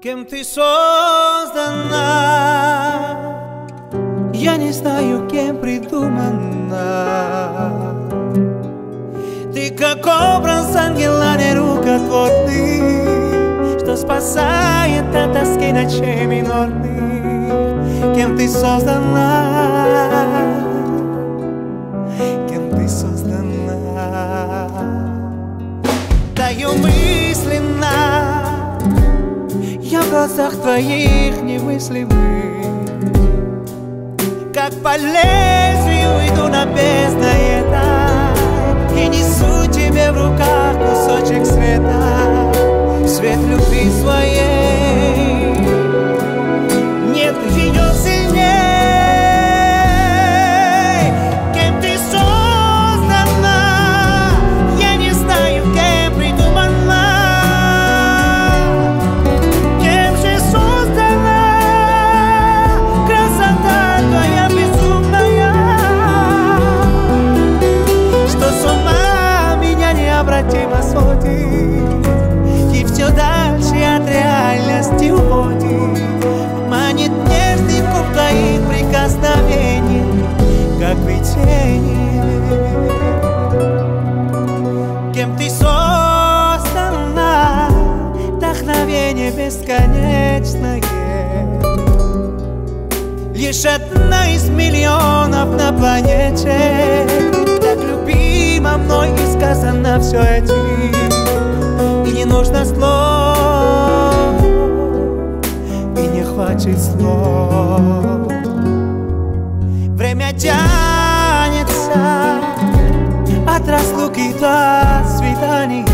Кем ты создана, я не знаю, кем придумана. Ты как образ ангела нерукотворный, что спасает от тоски ночей минорных. Кем ты создана, кем ты создана. Таю мысленно, я в глазах твоих немыслимых, как по лезвию иду на бездное тай, и несу тебе в руках кусочек света, свет любви своей. Нет ее сильней. Кем ты создана, я не знаю, кем придумана. Кем же создана красота твоя безумная, что с ума меня необратимо сводит и все дальше от реальности уводит. Манит нежный куб твоих прикосновений, как видение. Кем ты создана, вдохновение бесконечное, лишь одна из миллионов на планете. Так любима мной и сказано все этим, и не нужно слов, и не хватит слов. Время тянется от разлуки до свидания.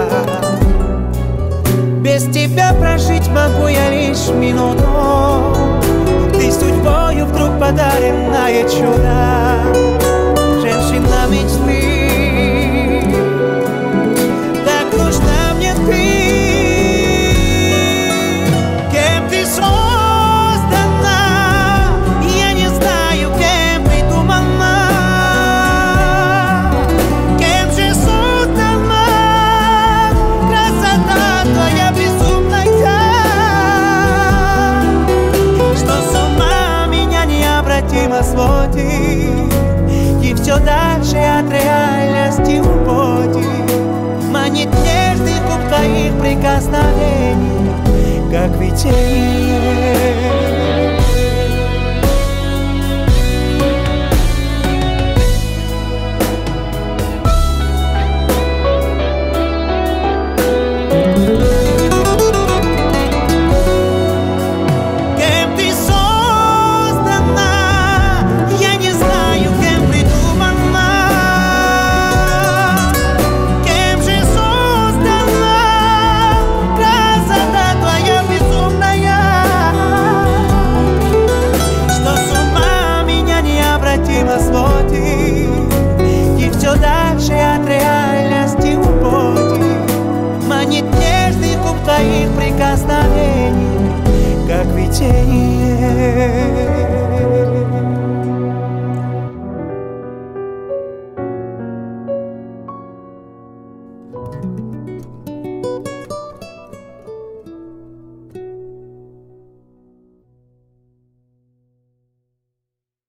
Без тебя прожить могу я лишь минуту. Ты судьбою вдруг подаренное чудо, женщина мечты. Так нужна мне ты. Кем ты создана, я не знаю, кем придумана. Кем же создана красота твоя безумная, что с ума меня необратимо сводит и все дальше от реальности уводит. Манит нежный куб твоих прикосновений, как видение. И все дальше от реальности уводит. Манит нежный куб твоих прикосновений, как видение.